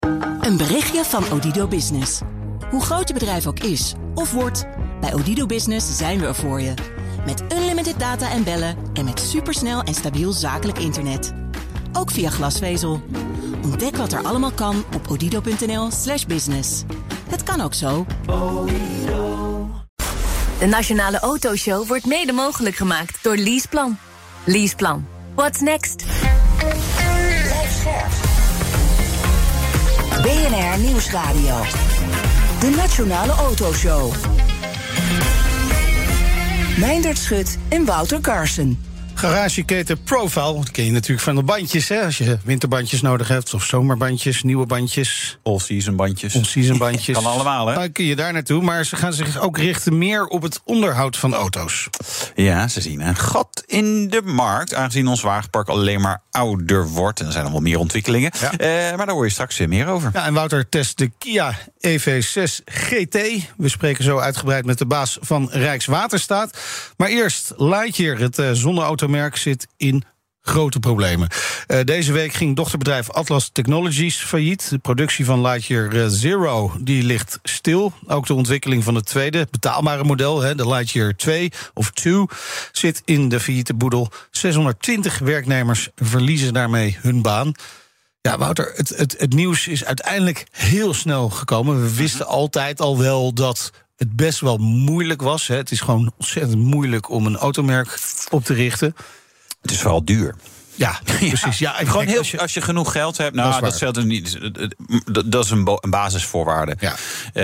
Een berichtje van Odido Business. Hoe groot je bedrijf ook is of wordt, bij Odido Business zijn we er voor je. Met unlimited data en bellen en met supersnel en stabiel zakelijk internet. Ook via glasvezel. Ontdek wat er allemaal kan op odido.nl/business. Het kan ook zo. De Nationale Autoshow wordt mede mogelijk gemaakt door Leaseplan. Leaseplan. What's next? Blijf scherp. BNR Nieuwsradio. De Nationale Autoshow. Meindert Schut en Wouter Carson. Garageketen Profile, dat ken je natuurlijk van de bandjes, hè? Als je winterbandjes nodig hebt, of zomerbandjes, nieuwe bandjes. All-season bandjes. All-season bandjes. Kan allemaal, hè? Dan kun je daar naartoe, maar ze gaan zich ook richten meer op het onderhoud van auto's. Ja, ze zien een gat in de markt, aangezien ons wagenpark alleen maar ouder wordt. En er zijn nog wel meer ontwikkelingen, ja. Maar daar hoor je straks meer over. Ja, en Wouter test de Kia EV6 GT. We spreken zo uitgebreid met de baas van Rijkswaterstaat. Maar eerst, Lightyear, het zonneautomerk, zit in grote problemen. Deze week ging dochterbedrijf Atlas Technologies failliet. De productie van Lightyear Zero die ligt stil. Ook de ontwikkeling van het tweede betaalbare model, de Lightyear 2 of 2, zit in de failliete boedel. 620 werknemers verliezen daarmee hun baan. Ja, Wouter, het nieuws is uiteindelijk heel snel gekomen. We wisten altijd al wel dat het best wel moeilijk was. Het is gewoon ontzettend moeilijk om een automerk op te richten. Het is vooral duur. Ja, precies. Ja, gewoon heel, als je genoeg geld hebt, dat stelt er niet. Dat is een basisvoorwaarde. Ja.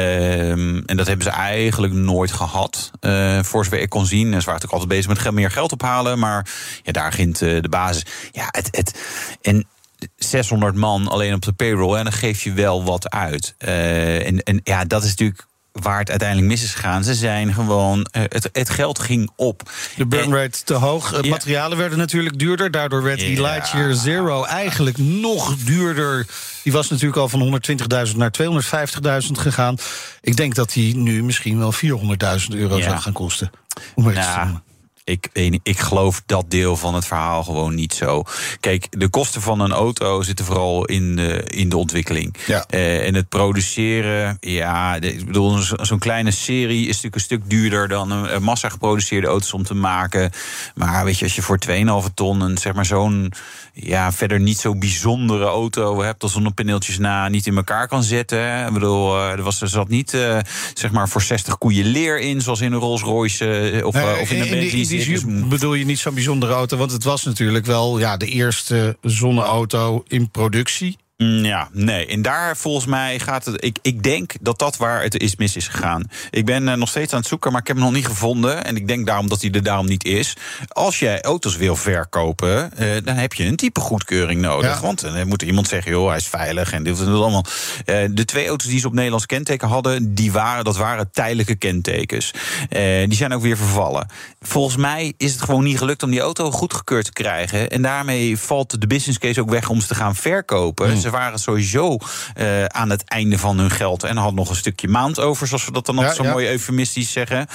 En dat hebben ze eigenlijk nooit gehad. Voor zover ik kon zien. Ze waren natuurlijk altijd bezig met meer geld ophalen. Maar ja, daar begint de basis. Ja, en 600 man alleen op de payroll, en dan geef je wel wat uit. En ja, dat is natuurlijk waar het uiteindelijk mis is gegaan. Ze zijn gewoon, het geld ging op. De burn rate te hoog. Ja. Materialen werden natuurlijk duurder. Daardoor werd die Lightyear Zero eigenlijk nog duurder. Die was natuurlijk al van 120.000 naar 250.000 gegaan. Ik denk dat die nu misschien wel 400.000 euro zou gaan kosten. Om het te doen. Ik geloof dat deel van het verhaal gewoon niet zo. Kijk, de kosten van een auto zitten vooral in de ontwikkeling. Ja. En het produceren, ik bedoel, zo'n kleine serie is natuurlijk een stuk duurder dan een massa geproduceerde auto's om te maken. Maar weet je, als je voor 2,5 ton een, zeg maar, zo'n verder niet zo bijzondere auto hebt, als zonnepaneeltjes niet in elkaar kan zetten. Ik bedoel, er zat niet zeg maar voor 60 koeien leer in, zoals in een Rolls Royce of in een Bentley. Bedoel je niet zo'n bijzondere auto? Want het was natuurlijk wel de eerste zonneauto in productie. Ja, nee. En daar volgens mij gaat het. Ik denk dat waar het mis is gegaan. Ik ben nog steeds aan het zoeken, maar ik heb hem nog niet gevonden. En ik denk daarom dat hij er daarom niet is. Als jij auto's wil verkopen, dan heb je een type goedkeuring nodig. Ja. Want dan moet iemand zeggen, joh, hij is veilig en dit en dat allemaal. De 2 auto's die ze op Nederlands kenteken hadden, dat waren tijdelijke kentekens. Die zijn ook weer vervallen. Volgens mij is het gewoon niet gelukt om die auto goedgekeurd te krijgen. En daarmee valt de business case ook weg om ze te gaan verkopen. Ze waren sowieso aan het einde van hun geld en hadden nog een stukje maand over, zoals we dat dan altijd zo mooi eufemistisch zeggen.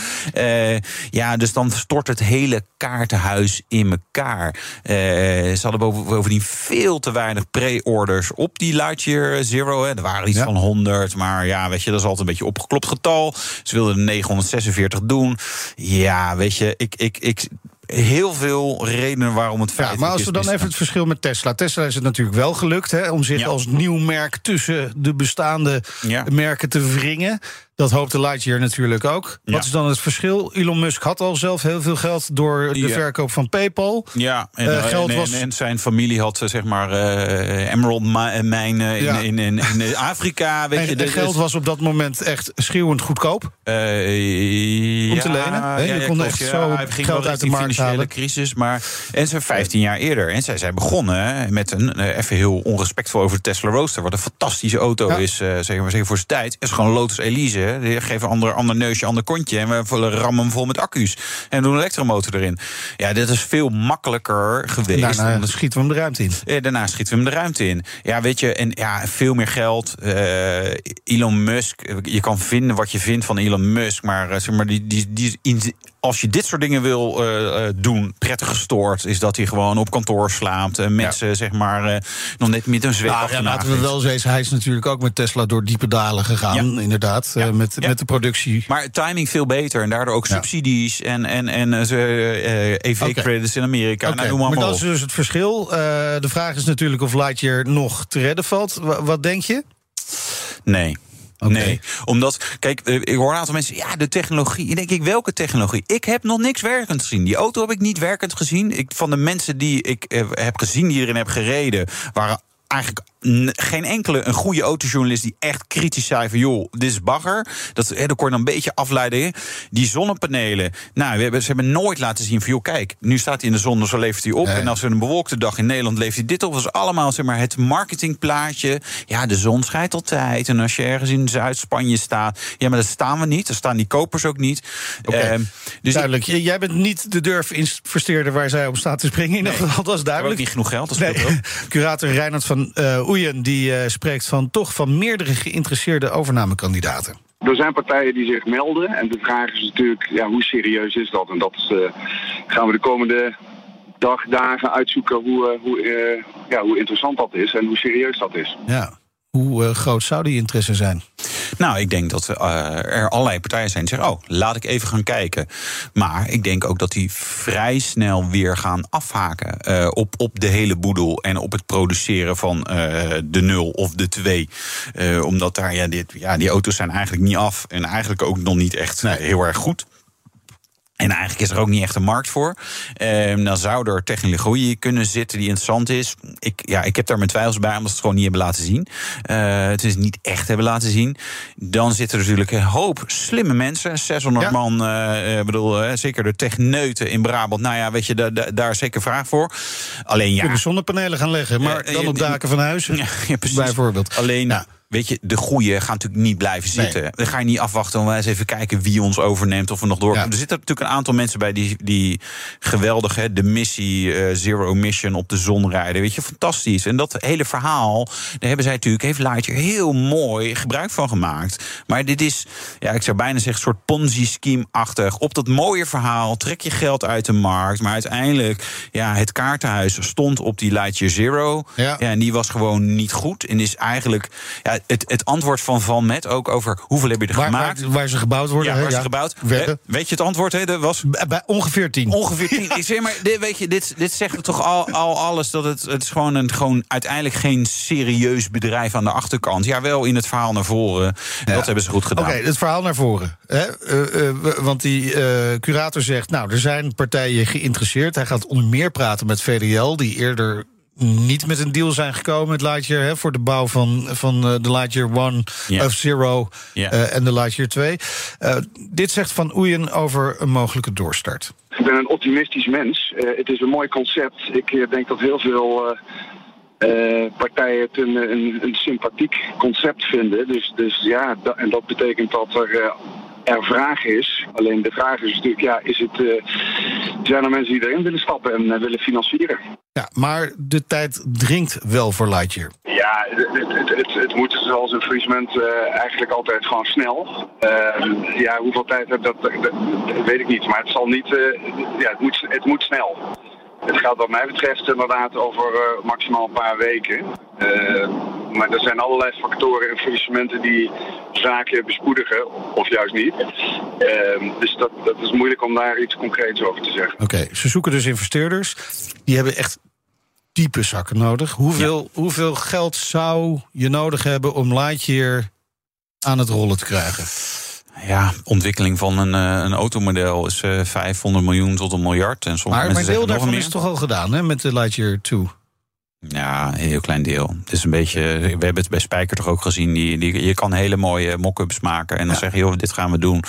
Dus dan stort het hele kaartenhuis in elkaar. Ze hadden bovendien veel te weinig pre-orders op die Lightyear Zero. Er waren iets van 100, maar weet je, dat is altijd een beetje opgeklopt getal. Ze wilden er 946 doen. Ja, weet je, ik heel veel redenen waarom het feit is. Maar als we dan even het verschil met Tesla. Tesla is het natuurlijk wel gelukt om zich als nieuw merk tussen de bestaande merken te wringen. Dat hoopt de Lightyear natuurlijk ook. Ja. Wat is dan het verschil? Elon Musk had al zelf heel veel geld door de verkoop van PayPal. Ja, en zijn familie had zeg maar Emerald Mine in Afrika. Weet je, geld was op dat moment echt schreeuwend goedkoop. Om te lenen. Je kon echt zo geld uit de markt halen. Crisis, en ze 15 jaar eerder. En zij zijn begonnen met een, even heel onrespectvol over de Tesla Roadster, wat een fantastische auto is, zeg maar voor zijn tijd. Het is gewoon Lotus Elise. Die geven ander neusje, ander kontje. En we rammen hem vol met accu's. En doen een elektromotor erin. Ja, dit is veel makkelijker geweest. Daarna schieten we hem de ruimte in. Daarna schieten we hem de ruimte in. Ja, weet je, en veel meer geld. Elon Musk, je kan vinden wat je vindt van Elon Musk, maar zeg maar, die als je dit soort dingen wil doen, prettig gestoord, is dat hij gewoon op kantoor slaapt en mensen zeg maar nog net met een zweep achterna. Laten we wel zeggen, hij is natuurlijk ook met Tesla door diepe dalen gegaan, inderdaad, met de productie. Maar timing veel beter en daardoor ook subsidies en EV-credits in Amerika. Okay. Nou, maar dat is dus het verschil. De vraag is natuurlijk of Lightyear nog te redden valt. Wat denk je? Nee. Okay. Nee, omdat, kijk, ik hoor een aantal mensen, de technologie. En denk ik, welke technologie? Ik heb nog niks werkend gezien. Die auto heb ik niet werkend gezien. Van de mensen die ik heb gezien, die erin heb gereden, waren eigenlijk geen enkele een goede autojournalist die echt kritisch zei van joh, dit is bagger. Dat kon je dan een beetje afleiden. Die zonnepanelen, ze hebben nooit laten zien van joh, kijk, nu staat hij in de zon, dus zo levert hij op. En als we een bewolkte dag in Nederland levert hij dit op. Dat is allemaal zeg maar het marketingplaatje. Ja, de zon schijnt altijd. En als je ergens in Zuid-Spanje staat, maar daar staan we niet. Daar staan die kopers ook niet. Dus duidelijk. Jij bent niet de durf-investeerder waar zij op staat te springen. In ieder geval, dat is duidelijk. Ik heb ook niet genoeg geld. Curator Reinhard van Oeyen, die spreekt van meerdere geïnteresseerde overnamekandidaten. Er zijn partijen die zich melden. En de vraag is natuurlijk, hoe serieus is dat? En dat gaan we de komende dagen uitzoeken hoe interessant dat is en hoe serieus dat is. Ja. Hoe groot zou die interesse zijn? Nou, ik denk dat er allerlei partijen zijn die zeggen, laat ik even gaan kijken. Maar ik denk ook dat die vrij snel weer gaan afhaken op de hele boedel en op het produceren van de 0 of de 2. Omdat daar, die auto's zijn eigenlijk niet af en eigenlijk ook nog niet echt heel erg goed. En eigenlijk is er ook niet echt een markt voor. Dan zou er technologie kunnen zitten die interessant is. Ik heb daar mijn twijfels bij, omdat ze het gewoon niet hebben laten zien. Het is niet echt hebben laten zien. Dan zitten er natuurlijk een hoop slimme mensen. 600 man, zeker de techneuten in Brabant. Nou ja, weet je, daar is zeker vraag voor. Alleen kunnen zonnepanelen gaan leggen, maar dan op daken van huizen, bijvoorbeeld. Alleen... Weet je, de goeie gaan natuurlijk niet blijven zitten. Dan ga je niet afwachten om eens even kijken wie ons overneemt of we nog door. Er zitten natuurlijk een aantal mensen bij die geweldig, de missie Zero Mission op de zon rijden. Weet je, fantastisch. En dat hele verhaal, daar hebben zij natuurlijk, heeft Lightyear heel mooi gebruik van gemaakt. Maar dit is, ik zou bijna zeggen, een soort Ponzi-scheme-achtig. Op dat mooie verhaal trek je geld uit de markt. Maar uiteindelijk, het kaartenhuis stond op die Lightyear Zero. Ja, en die was gewoon niet goed. En is eigenlijk... Het antwoord van Van Met ook over hoeveel heb je er gemaakt. Waar ze gebouwd worden. Waar ze gebouwd werden. Weet je het antwoord? Dat was bij ongeveer 10. Ongeveer 10. Ik zeg maar, dit zegt toch al alles dat het is gewoon uiteindelijk geen serieus bedrijf aan de achterkant. Ja, wel in het verhaal naar voren. Dat hebben ze goed gedaan. Oké, het verhaal naar voren. Want die curator zegt, er zijn partijen geïnteresseerd. Hij gaat onder meer praten met VDL, die eerder niet met een deal zijn gekomen met Lightyear voor de bouw van de Lightyear 1 of Zero en de Lightyear 2. Dit zegt Van Oeyen over een mogelijke doorstart. Ik ben een optimistisch mens. Het is een mooi concept. Ik denk dat heel veel partijen het een sympathiek concept vinden. Dus en dat betekent dat er vraag is. Alleen de vraag is natuurlijk, zijn er mensen die erin willen stappen en willen financieren? Ja, maar de tijd dringt wel voor Lightyear. Ja, het moet zoals een faillissement eigenlijk altijd gewoon snel. Hoeveel tijd heb dat weet ik niet. Maar het zal niet. Het moet snel. Het gaat wat mij betreft inderdaad over maximaal een paar weken. Maar er zijn allerlei factoren en faillissementen die zaken bespoedigen, of juist niet. Dus dat is moeilijk om daar iets concreets over te zeggen. Oké, ze zoeken dus investeerders. Die hebben echt diepe zakken nodig. Hoeveel geld zou je nodig hebben om Lightyear aan het rollen te krijgen? Ja, ontwikkeling van een automodel is 500 miljoen tot 1 miljard. En maar deel daarvan is toch al gedaan, hè, met de Lightyear 2? Ja, een heel klein deel. Het is een beetje, we hebben het bij Spijker toch ook gezien. Je kan hele mooie mock-ups maken en dan zeg je, joh, dit gaan we doen.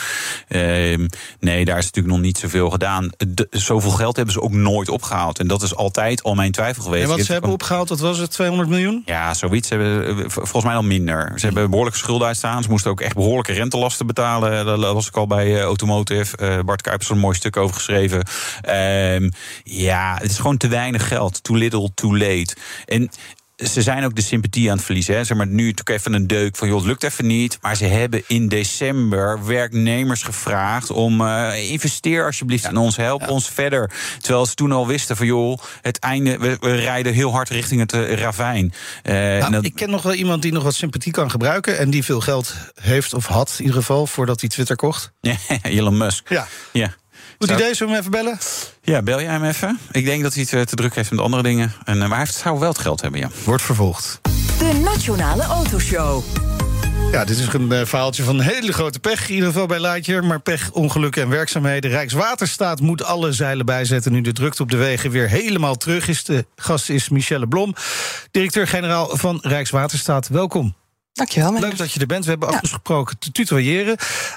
Nee, daar is natuurlijk nog niet zoveel gedaan. Zoveel geld hebben ze ook nooit opgehaald. En dat is altijd al mijn twijfel geweest. En wat ze hebben opgehaald, wat was het, 200 miljoen? Ja, zoiets. Ze hebben volgens mij al minder. Ze hebben behoorlijke schulden uitstaan. Ze moesten ook echt behoorlijke rentelasten betalen. Dat was ik al bij Automotive. Bart Kuipers er een mooi stuk over geschreven. Het is gewoon te weinig geld. Too little, too late. En ze zijn ook de sympathie aan het verliezen. Hè. Zeg maar, nu natuurlijk even een deuk van, het lukt even niet. Maar ze hebben in december werknemers gevraagd om investeer alsjeblieft in ons, help ons verder. Terwijl ze toen al wisten van, het einde, we rijden heel hard richting het ravijn. Ik ken nog wel iemand die nog wat sympathie kan gebruiken en die veel geld heeft of had in ieder geval voordat hij Twitter kocht. Elon Musk. Ja. Goed idee, zullen we hem even bellen? Ja, bel jij hem even? Ik denk dat hij het te druk heeft met andere dingen. Maar hij zou wel het geld hebben, ja. Wordt vervolgd. De Nationale Autoshow. Ja, dit is een verhaaltje van hele grote pech, in ieder geval bij Lightyear. Maar pech, ongelukken en werkzaamheden. Rijkswaterstaat moet alle zeilen bijzetten nu de drukte op de wegen weer helemaal terug is. De gast is Michelle Blom, directeur-generaal van Rijkswaterstaat. Welkom. Dankjewel. Leuk dat je er bent. We hebben afgesproken te tutoyeren.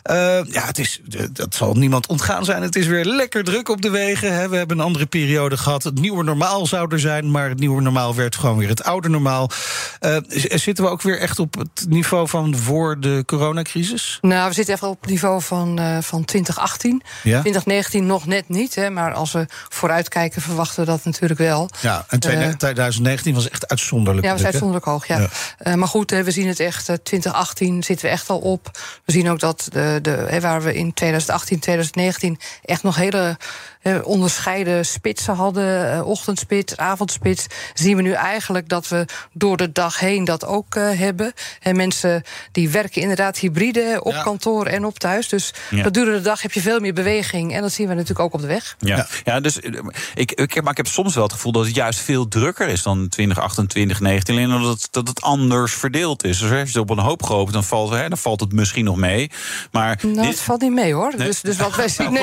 Dat zal niemand ontgaan zijn. Het is weer lekker druk op de wegen. Hè. We hebben een andere periode gehad. Het nieuwe normaal zou er zijn, maar het nieuwe normaal werd gewoon weer het oude normaal. Zitten we ook weer echt op het niveau van voor de coronacrisis? Nou, we zitten even op het niveau van 2018. Ja? 2019 nog net niet, hè, maar als we vooruitkijken verwachten we dat natuurlijk wel. Ja, en 2019 was echt uitzonderlijk. Ja, was uitzonderlijk hoog, ja. Maar goed, we zien het echt, 2018 zitten we echt al op. We zien ook dat waar we in 2018, 2019 echt nog hele onderscheiden spitsen hadden, ochtendspits, avondspits, zien we nu eigenlijk dat we door de dag heen dat ook hebben. En mensen die werken inderdaad hybride op kantoor en op thuis. Dus gedurende de dag heb je veel meer beweging en dat zien we natuurlijk ook op de weg. Ja, dus ik heb soms wel het gevoel dat het juist veel drukker is dan 2018, 2019, alleen dat het anders verdeeld is. Dus als je het op een hoop gehoopt, dan valt het misschien nog mee. Maar het valt niet mee, hoor. Nee. Dus wat wij zien.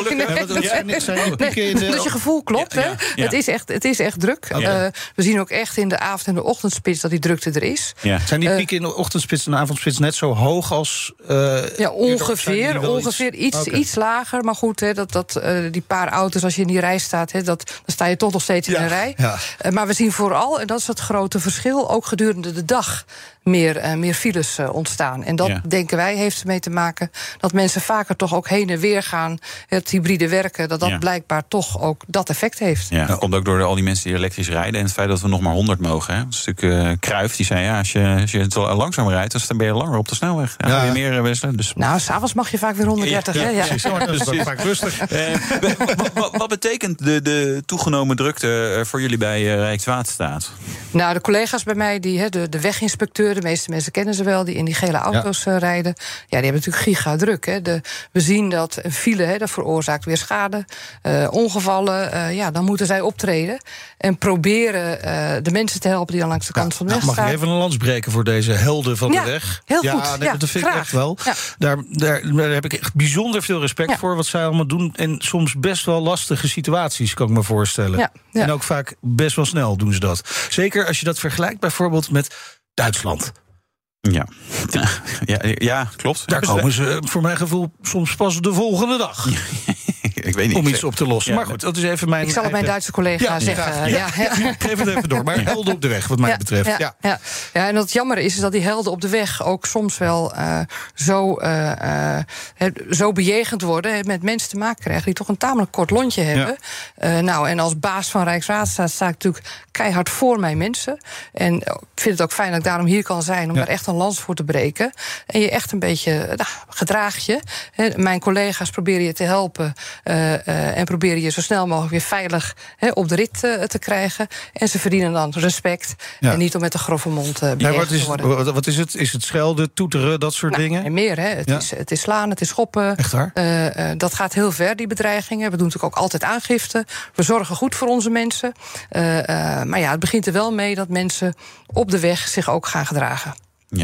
Dus je gevoel klopt, hè? Het is echt druk. Okay. We zien ook echt in de avond- en de ochtendspits dat die drukte er is. Ja. Zijn die pieken in de ochtendspits en de avondspits net zo hoog als... ongeveer iets lager. Maar goed, die paar auto's, als je in die rij staat, dan sta je toch nog steeds in een rij. Ja. Maar we zien vooral, en dat is het grote verschil, ook gedurende de dag meer files ontstaan. En dat, denken wij, heeft ermee te maken dat mensen vaker toch ook heen en weer gaan. Het hybride werken, dat blijkbaar toch ook dat effect heeft. Ja, dat komt ook door al die mensen die elektrisch rijden en het feit dat we nog maar 100 mogen. Hè. Een stuk Cruijff, die zei, als je het langzaam rijdt, dan ben je langer op de snelweg. Dan ga je meer wisselen. Dus... Nou, s'avonds mag je vaak weer 130. Precies. Dus dat is vaak rustig. Wat betekent de toegenomen drukte voor jullie bij Rijkswaterstaat? Nou, de collega's bij mij, de weginspecteur, de meeste mensen kennen ze wel, die in die gele auto's rijden. Ja, die hebben natuurlijk gigadruk. We zien dat een file, dat veroorzaakt weer schade, ongevallen. Dan moeten zij optreden en proberen de mensen te helpen die dan langs de kant van de weg staan. Mag ik even een lans breken voor deze helden van de weg? Heel goed. Dat vind ik echt wel. Ja. Daar heb ik echt bijzonder veel respect voor wat zij allemaal doen. En soms best wel lastige situaties, kan ik me voorstellen. Ja. En ook vaak best wel snel doen ze dat. Zeker als je dat vergelijkt bijvoorbeeld met Duitsland. Ja, klopt. Daar komen ze voor mijn gevoel soms pas de volgende dag. Ik weet niet. Om iets op te lossen. Maar goed, dat is even mijn... Ik zal het mijn Duitse collega zeggen. Geef het even door. Maar helden op de weg, wat mij betreft. Ja, en wat jammer is dat die helden op de weg ook soms wel zo bejegend worden, met mensen te maken krijgen die toch een tamelijk kort lontje hebben. En als baas van Rijkswaterstaat sta ik natuurlijk keihard voor mijn mensen. En ik vind het ook fijn dat ik daarom hier kan zijn, om daar echt een lans voor te breken. En je echt een beetje gedraag je. Mijn collega's proberen je te helpen. En proberen je zo snel mogelijk weer veilig op de rit te krijgen. En ze verdienen dan respect. En niet om met een grove mond bejegend te worden. Wat is het? Is het schelden, toeteren, dat soort dingen? En meer, hè. Het is slaan, het is schoppen. Echt waar? Dat gaat heel ver, die bedreigingen. We doen natuurlijk ook altijd aangifte. We zorgen goed voor onze mensen. Maar het begint er wel mee dat mensen op de weg zich ook gaan gedragen.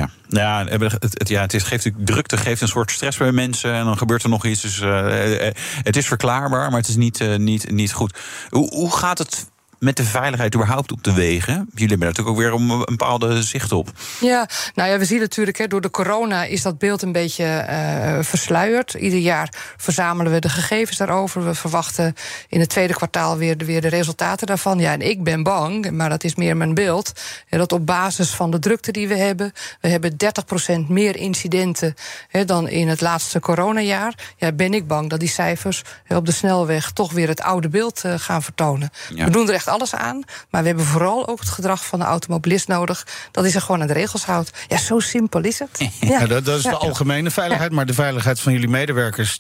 Het geeft drukte, geeft een soort stress bij mensen en dan gebeurt er nog iets. Dus het is verklaarbaar, maar het is niet goed. Hoe gaat het met de veiligheid überhaupt op de wegen? Jullie hebben natuurlijk ook weer een bepaalde zicht op. We zien natuurlijk, door de corona is dat beeld een beetje versluierd. Ieder jaar verzamelen we de gegevens daarover. We verwachten in het tweede kwartaal weer de resultaten daarvan. En ik ben bang, maar dat is meer mijn beeld, dat op basis van de drukte die we hebben 30% meer incidenten dan in het laatste coronajaar. Ben ik bang dat die cijfers op de snelweg toch weer het oude beeld gaan vertonen. We doen er echt alles aan. Maar we hebben vooral ook het gedrag van de automobilist nodig. Dat hij zich gewoon aan de regels houdt. Ja, zo simpel is het. Ja, dat is de algemene veiligheid. Maar de veiligheid van jullie medewerkers,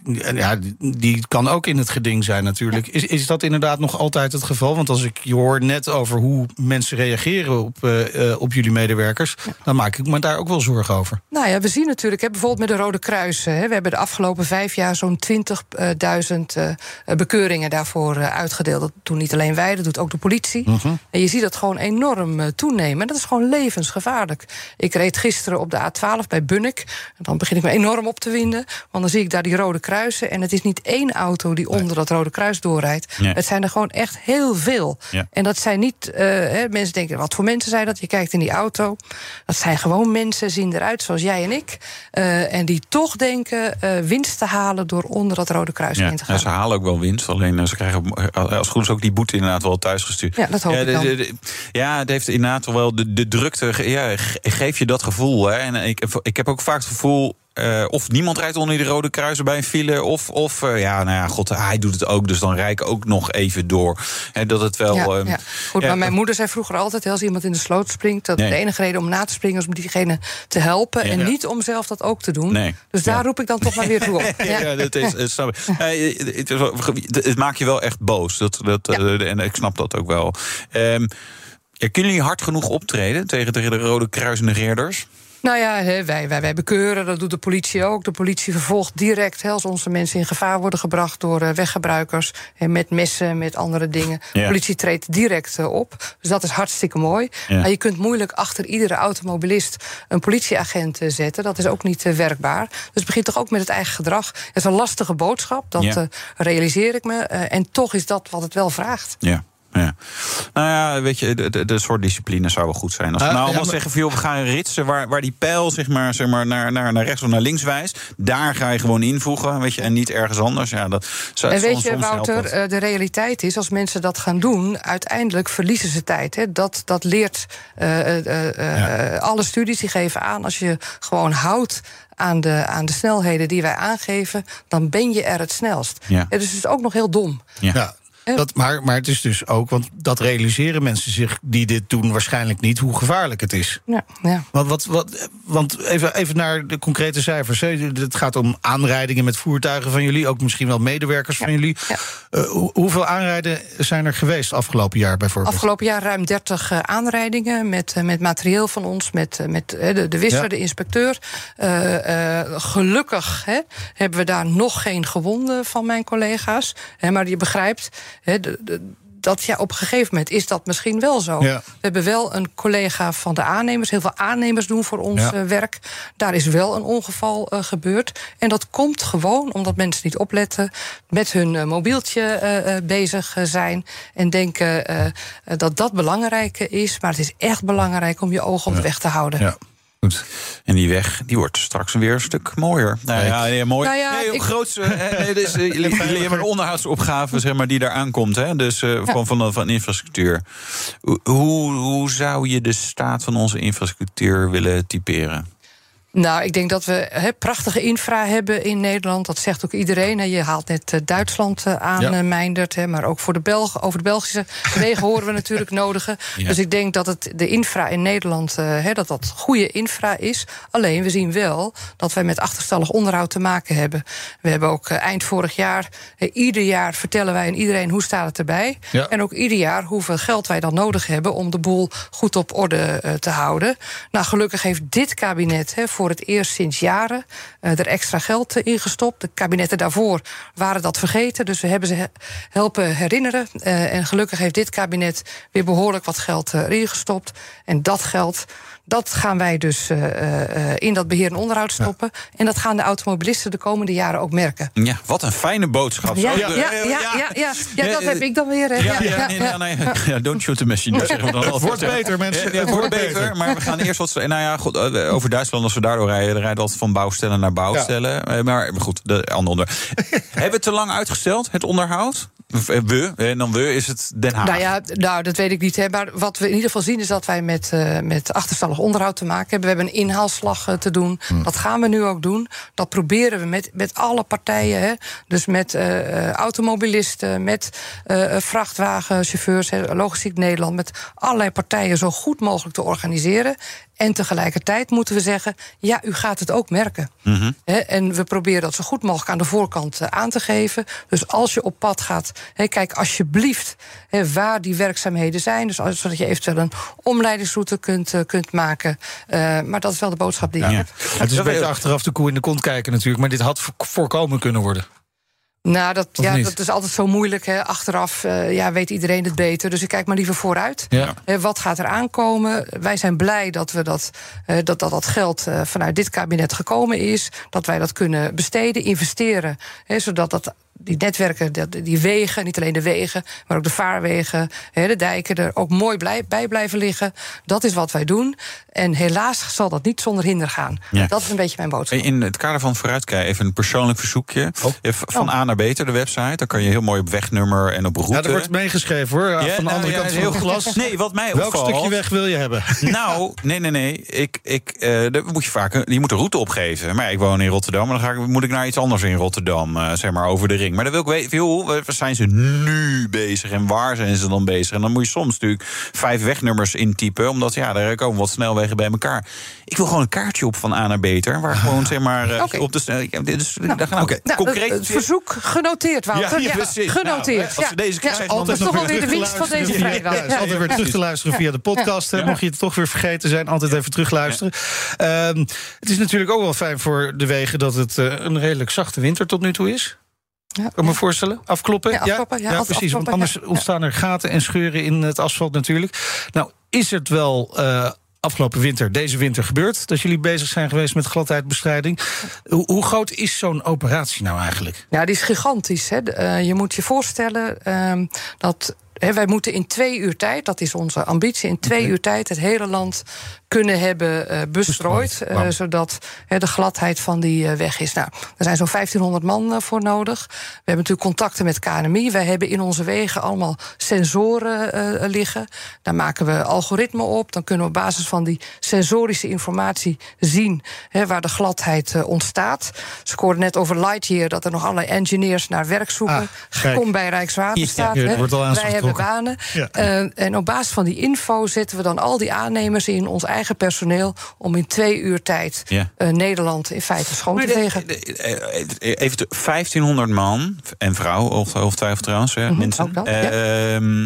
die kan ook in het geding zijn natuurlijk. Is dat inderdaad nog altijd het geval? Want als ik je hoor net over hoe mensen reageren op jullie medewerkers, dan maak ik me daar ook wel zorgen over. Nou ja, we zien natuurlijk, bijvoorbeeld met de Rode Kruis. We hebben de afgelopen 5 jaar zo'n 20.000 bekeuringen daarvoor uitgedeeld. Dat doen niet alleen wij, dat doet ook de politie. En je ziet dat gewoon enorm toenemen. En dat is gewoon levensgevaarlijk. Ik reed gisteren op de A12 bij Bunnik. En dan begin ik me enorm op te winden. Want dan zie ik daar die Rode Kruisen. En het is niet één auto die onder dat Rode Kruis doorrijdt. Nee. Het zijn er gewoon echt heel veel. Ja. En dat zijn niet, mensen denken, wat voor mensen zijn dat? Je kijkt in die auto. Dat zijn gewoon mensen, zien eruit zoals jij en ik. En die toch denken winst te halen door onder dat Rode Kruis in te gaan. Ja, ze halen ook wel winst. Alleen ze krijgen als het goed is ook die boete inderdaad wel thuisgestuurd. Ja, dat hoop ik dan. Het heeft inderdaad wel de drukte. Geef je dat gevoel. Hè? En ik heb ook vaak het gevoel, of niemand rijdt onder die Rode Kruisen bij een file, hij doet het ook, dus dan rij ik ook nog even door. Dat het wel. Maar mijn moeder zei vroeger altijd, als iemand in de sloot springt, dat de enige reden om na te springen is om diegene te helpen en niet om zelf dat ook te doen. Nee. Dus daar roep ik dan toch maar weer toe op. Dat is, snap ik. Het maakt je wel echt boos. En ik snap dat ook wel. Kunnen jullie hard genoeg optreden tegen de Rode Kruis-negeerders? Nou ja, wij bekeuren, dat doet de politie ook. De politie vervolgt direct als onze mensen in gevaar worden gebracht door weggebruikers. Met messen, met andere dingen. Ja. De politie treedt direct op. Dus dat is hartstikke mooi. Ja. Maar je kunt moeilijk achter iedere automobilist een politieagent zetten. Dat is ook niet werkbaar. Dus het begint toch ook met het eigen gedrag. Het is een lastige boodschap, dat realiseer ik me. En toch is dat wat het wel vraagt. Ja. Ja. Nou ja, weet je, de soort discipline zou wel goed zijn. Als we allemaal zeggen van, we gaan ritsen waar die pijl zeg maar naar rechts of naar links wijst, daar ga je gewoon invoegen, weet je, en niet ergens anders. Ja, dat en weet je, Wouter, de realiteit is, als mensen dat gaan doen, uiteindelijk verliezen ze tijd. Hè. Dat leert alle studies die geven aan, als je gewoon houdt aan de snelheden die wij aangeven, dan ben je er het snelst. Ja. Dus het is ook nog heel dom. Ja. Maar het is dus ook, want dat realiseren mensen zich die dit doen waarschijnlijk niet, hoe gevaarlijk het is. Ja. Want even naar de concrete cijfers. Het gaat om aanrijdingen met voertuigen van jullie, ook misschien wel medewerkers van jullie. Ja. Hoeveel aanrijden zijn er geweest afgelopen jaar bijvoorbeeld? Afgelopen jaar ruim 30 aanrijdingen met materieel van ons, met de wisser, de inspecteur. Gelukkig hebben we daar nog geen gewonden van mijn collega's. Maar je begrijpt, dat op een gegeven moment is dat misschien wel zo. Ja. We hebben wel een collega van de aannemers. Heel veel aannemers doen voor ons werk. Daar is wel een ongeval gebeurd. En dat komt gewoon omdat mensen niet opletten, met hun mobieltje bezig zijn en denken dat belangrijk is. Maar het is echt belangrijk om je ogen op de weg te houden. Ja. Goed. En die weg die wordt straks weer een stuk mooier. Mooi. Jullie hebben een onderhoudsopgave, zeg maar, die daar aankomt. Hè? Dus van infrastructuur. Hoe zou je de staat van onze infrastructuur willen typeren? Nou, ik denk dat we prachtige infra hebben in Nederland. Dat zegt ook iedereen. Je haalt net Duitsland aan, Meindert. Maar ook voor over de Belgische wegen horen we natuurlijk nodigen. Ja. Dus ik denk dat de infra in Nederland, dat goede infra is. Alleen, we zien wel dat wij met achterstallig onderhoud te maken hebben. We hebben ook eind vorig jaar, ieder jaar vertellen wij aan iedereen hoe staat het erbij. Ja. En ook ieder jaar hoeveel geld wij dan nodig hebben om de boel goed op orde te houden. Nou, gelukkig heeft dit kabinet voor het eerst sinds jaren er extra geld in gestopt. De kabinetten daarvoor waren dat vergeten, dus we hebben ze helpen herinneren. En gelukkig heeft dit kabinet weer behoorlijk wat geld erin gestopt. En dat geld, dat gaan wij dus in dat beheer en onderhoud stoppen. Ja. En dat gaan de automobilisten de komende jaren ook merken. Ja, wat een fijne boodschap. Ja, dat heb ik dan weer. Don't shoot the messenger. Het wordt beter, mensen. Het wordt beter, maar we gaan eerst wat. Over Duitsland, als we daardoor rijden, dan rijden we altijd van bouwstellen naar bouwstellen. Ja. Maar goed, de andere onderwerp. Hebben we het te lang uitgesteld, het onderhoud? En dan is het Den Haag. Nou, dat weet ik niet. Hè. Maar wat we in ieder geval zien is dat wij met achterstallig onderhoud te maken hebben. We hebben een inhaalslag te doen. Dat gaan we nu ook doen. Dat proberen we met alle partijen. Hè. Dus met automobilisten, met vrachtwagenchauffeurs, Logistiek Nederland, met allerlei partijen zo goed mogelijk te organiseren. En tegelijkertijd moeten we zeggen, ja, u gaat het ook merken. En we proberen dat zo goed mogelijk aan de voorkant aan te geven. Dus als je op pad gaat, kijk alsjeblieft waar die werkzaamheden zijn. Dus zodat je eventueel een omleidingsroute kunt maken. Maar dat is wel de boodschap die ik heb. Het is een beetje achteraf de koe in de kont kijken natuurlijk. Maar dit had voorkomen kunnen worden. Nou, dat is altijd zo moeilijk. Hè. Achteraf weet iedereen het beter. Dus ik kijk maar liever vooruit. Ja. Wat gaat er aankomen? Wij zijn blij dat we dat geld vanuit dit kabinet gekomen is. Dat wij dat kunnen besteden, investeren. Zodat die netwerken, die wegen, niet alleen de wegen, maar ook de vaarwegen, de dijken er ook mooi bij blijven liggen. Dat is wat wij doen. En helaas zal dat niet zonder hinder gaan. Ja. Dat is een beetje mijn boodschap. In het kader van vooruitkijken, even een persoonlijk verzoekje. Van A naar Beter, de website. Dan kan je heel mooi op wegnummer en op route. Ja, er wordt meegeschreven hoor. Van de andere kant van het glas. Nee, wat mij opvalt. Welk stukje weg wil je hebben? Nou, nee. Je moet een route opgeven. Maar ik woon in Rotterdam. En dan moet ik naar iets anders in Rotterdam. Zeg maar over de ring. Maar dan wil ik weten, joh, waar zijn ze nu bezig en waar zijn ze dan bezig? En dan moet je soms natuurlijk 5 wegnummers intypen, omdat daar komen wat snelwegen bij elkaar. Ik wil gewoon een kaartje op van A naar Beter, waar gewoon zeg maar op de concreet. Het verzoek genoteerd, Wouter. Ja, genoteerd. Als we deze krijgen, altijd nog wel weer de winst van deze vrijdag. Ja, altijd weer terug te luisteren via de podcast. Mocht je het toch weer vergeten zijn, altijd even terugluisteren. Het is natuurlijk ook wel fijn voor de wegen dat het een redelijk zachte winter tot nu toe is. Kan ik me voorstellen? Afkloppen? Ja, precies. Want anders ontstaan er gaten en scheuren in het asfalt natuurlijk. Nou, is het wel afgelopen winter, deze winter gebeurd, dat jullie bezig zijn geweest met gladheidbestrijding? Hoe groot is zo'n operatie nou eigenlijk? Ja, die is gigantisch. Hè. Je moet je voorstellen dat wij moeten in 2 uur tijd, dat is onze ambitie, in 2 uur tijd het hele land kunnen hebben bestrooid. Zodat de gladheid van die weg is. Nou, er zijn zo'n 1500 man voor nodig. We hebben natuurlijk contacten met KNMI. Wij hebben in onze wegen allemaal sensoren liggen. Daar maken we algoritmen op. Dan kunnen we op basis van die sensorische informatie zien waar de gladheid ontstaat. Ze hoorden net over Lightyear dat er nog allerlei engineers naar werk zoeken. Kom bij Rijkswaterstaat. Wij hebben banen. Ja. En op basis van die info zetten we dan al die aannemers in ons eigen personeel om in 2 uur tijd Nederland in feite schoon te vegen. Even 1500 man en vrouw, ongetwijfeld trouwens, mensen. Ook dat,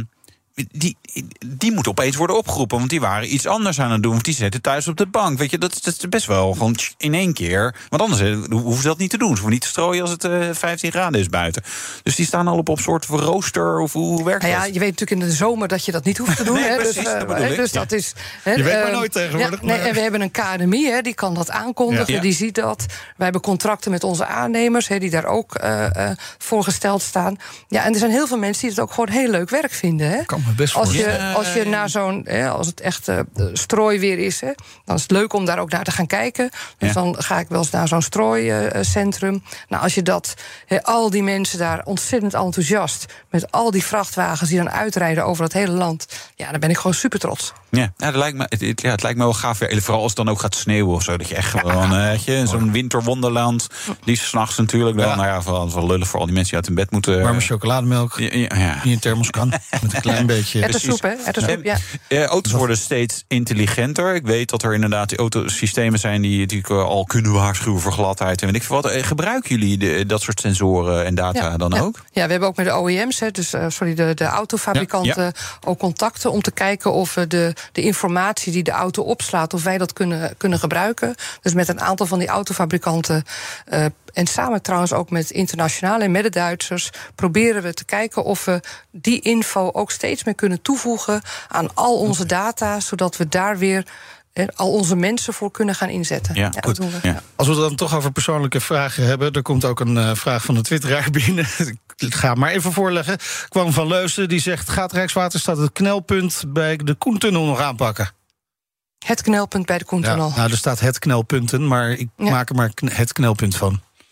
Die moeten opeens worden opgeroepen, want die waren iets anders aan het doen, want die zitten thuis op de bank. Weet je, dat is best wel gewoon in 1 keer. Want anders hoeven ze dat niet te doen. Ze hoeven niet te strooien als het 15 graden is buiten. Dus die staan al op een soort rooster, of hoe werkt dat? Ja, je weet natuurlijk in de zomer dat je dat niet hoeft te doen. Nee, precies, dus dat is. Je weet maar nooit tegenwoordig. En we hebben een KNMI, die kan dat aankondigen, die ziet dat. Wij hebben contracten met onze aannemers, die daar ook voor gesteld staan. Ja, en er zijn heel veel mensen die het ook gewoon heel leuk werk vinden. Hè? Kan me best als je naar zo'n, als het echt strooiweer is, dan is het leuk om daar ook naar te gaan kijken. Dus dan ga ik wel eens naar zo'n strooicentrum. Nou, als je dat, al die mensen daar ontzettend enthousiast met al die vrachtwagens die dan uitrijden over het hele land, dan ben ik gewoon super trots. Ja, dat lijkt me, het lijkt me wel gaaf. Vooral als het dan ook gaat sneeuwen of zo. Dat je echt gewoon, zo'n winterwonderland. Die 's nachts natuurlijk dan. Nou ja, wel lullig voor al die mensen die uit hun bed moeten. Warme chocolademelk. Die in thermos kan. Met een klein beetje. Erwtensoep, hè? Erwtensoep, auto's worden steeds intelligenter. Ik weet dat er inderdaad die autosystemen zijn die al kunnen waarschuwen voor gladheid. En weet ik veel wat. Gebruiken jullie dat soort sensoren en data dan ook? Ja, we hebben ook met de OEM's, de autofabrikanten, ook contacten om te kijken of we de informatie die de auto opslaat, of wij dat kunnen gebruiken. Dus met een aantal van die autofabrikanten, en samen trouwens ook met internationale en met de Duitsers, proberen we te kijken of we die info ook steeds meer kunnen toevoegen aan al onze data, zodat we daar weer al onze mensen voor kunnen gaan inzetten. Ja, goed. Ja. Als we het dan toch over persoonlijke vragen hebben, er komt ook een vraag van de twitteraar binnen. Ik ga hem maar even voorleggen. Kwam van Leusden, die zegt: gaat Rijkswaterstaat het knelpunt bij de Koentunnel nog aanpakken? Het knelpunt bij de Koentunnel. Ja, nou, er staat het knelpunten, maar ik maak er maar het knelpunt van.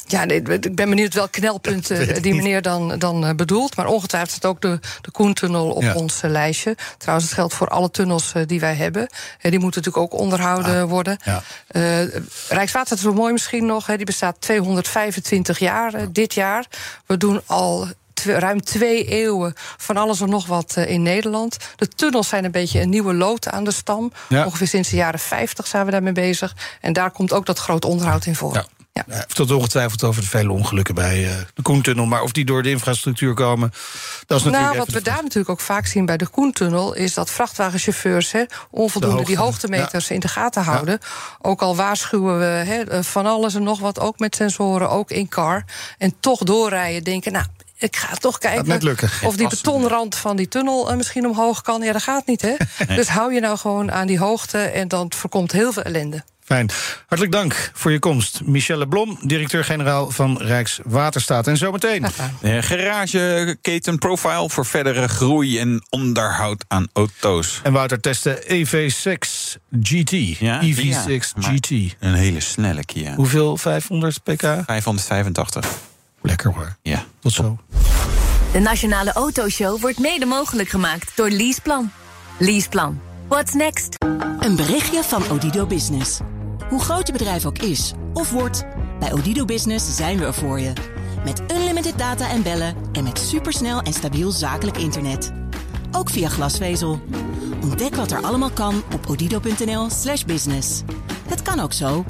Ja, nee, ik ben benieuwd welk knelpunt die meneer dan bedoelt. Maar ongetwijfeld staat ook de Koentunnel op ons lijstje. Trouwens, het geldt voor alle tunnels die wij hebben. Die moeten natuurlijk ook onderhouden worden. Ja. Rijkswaterstaat is wel mooi misschien nog. Die bestaat 225 jaar dit jaar. We doen al ruim 2 eeuwen van alles en nog wat in Nederland. De tunnels zijn een beetje een nieuwe lood aan de stam. Ja. Ongeveer sinds de jaren 50 zijn we daarmee bezig. En daar komt ook dat groot onderhoud in voor. Ja. Ja. Hij heeft het ongetwijfeld over de vele ongelukken bij de Koentunnel. Maar of die door de infrastructuur komen, dat is natuurlijk... wat we daar natuurlijk ook vaak zien bij de Koentunnel is dat vrachtwagenchauffeurs onvoldoende die hoogtemeters in de gaten houden. Ja. Ook al waarschuwen we van alles en nog wat, ook met sensoren, ook in car. En toch doorrijden, denken, nou, ik ga toch kijken of die betonrand van die tunnel misschien omhoog kan. Ja, dat gaat niet, hè? Nee. Dus hou je nou gewoon aan die hoogte en dan voorkomt heel veel ellende. Fijn. Hartelijk dank voor je komst. Michelle Blom, directeur-generaal van Rijkswaterstaat. En zometeen garageketen Profile voor verdere groei en onderhoud aan auto's. En Wouter testen EV6 GT. Ja? EV6 GT. Een hele snelle Kia. Hoeveel? 500 pk? 585. Lekker hoor. Ja. Tot zo. De Nationale Autoshow wordt mede mogelijk gemaakt door Leaseplan. Leaseplan. What's next? Een berichtje van Odido Business. Hoe groot je bedrijf ook is of wordt, bij Odido Business zijn we er voor je. Met unlimited data en bellen en met supersnel en stabiel zakelijk internet. Ook via glasvezel. Ontdek wat er allemaal kan op odido.nl/business. Het kan ook zo.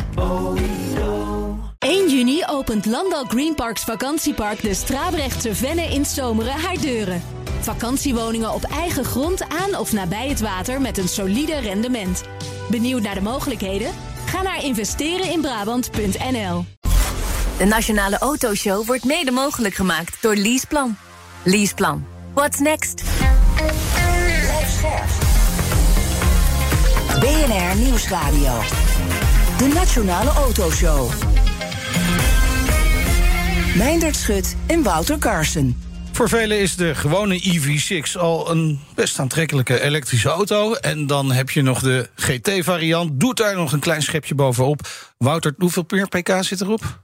1 juni opent Landal Green Parks vakantiepark de Strabrechtse Venne in Zomeren haar deuren. Vakantiewoningen op eigen grond aan of nabij het water met een solide rendement. Benieuwd naar de mogelijkheden? Ga naar investereninbrabant.nl. De Nationale Autoshow wordt mede mogelijk gemaakt door Leaseplan. Leaseplan. What's next? Blijf scherp. BNR Nieuwsradio. De Nationale Autoshow. Meindert Schut en Wouter Carson. Voor velen is de gewone EV6 al een best aantrekkelijke elektrische auto. En dan heb je nog de GT-variant. Doet daar nog een klein schepje bovenop. Wouter, hoeveel meer pk zit erop?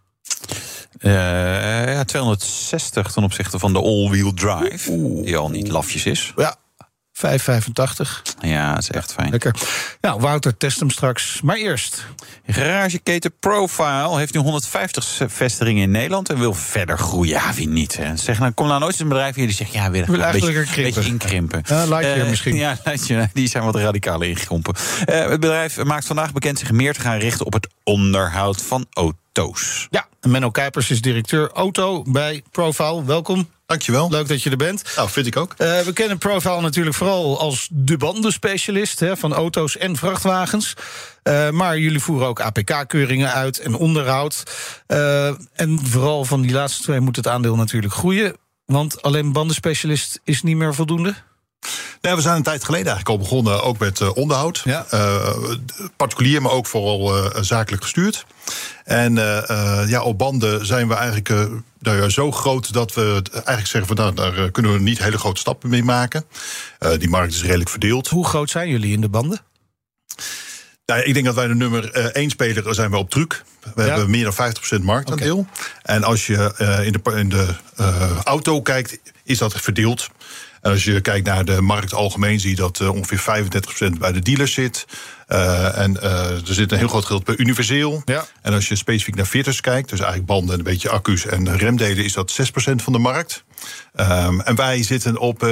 260 ten opzichte van de all-wheel drive. Die al niet lafjes is. Ja. 585. Ja, dat is echt fijn. Lekker. Nou, Wouter test hem straks. Maar eerst. Garageketen Profile heeft nu 150 vestigingen in Nederland en wil verder groeien. Ja, wie niet? Hè? Zeg, nou, kom nou nooit eens een bedrijf hier die zegt, ja, wil een beetje inkrimpen. Lightyear misschien. Ja, die zijn wat radicaler ingekrompen. Het bedrijf maakt vandaag bekend zich meer te gaan richten op het onderhoud van auto's. Ja, Menno Kuipers is directeur auto bij Profile. Welkom. Dankjewel. Leuk dat je er bent. Nou, vind ik ook. We kennen Profile natuurlijk vooral als de bandenspecialist van auto's en vrachtwagens. Maar jullie voeren ook APK-keuringen uit en onderhoud. En vooral van die laatste twee moet het aandeel natuurlijk groeien. Want alleen bandenspecialist is niet meer voldoende? Nee, we zijn een tijd geleden eigenlijk al begonnen, ook met onderhoud. Ja. Particulier, maar ook vooral zakelijk gestuurd. En op banden zijn we eigenlijk zo groot dat we eigenlijk zeggen van daar kunnen we niet hele grote stappen mee maken. Die markt is redelijk verdeeld. Hoe groot zijn jullie in de banden? Nou, ik denk dat wij de nummer 1 speler zijn we op truck. We hebben meer dan 50% marktaandeel. Okay. En als je in de auto kijkt, is dat verdeeld. En als je kijkt naar de markt algemeen, zie je dat ongeveer 35% bij de dealers zit. Er zit een heel groot gedeelte bij universeel. Ja. En als je specifiek naar fitters kijkt, dus eigenlijk banden en een beetje accu's en remdelen, is dat 6% van de markt. En wij zitten op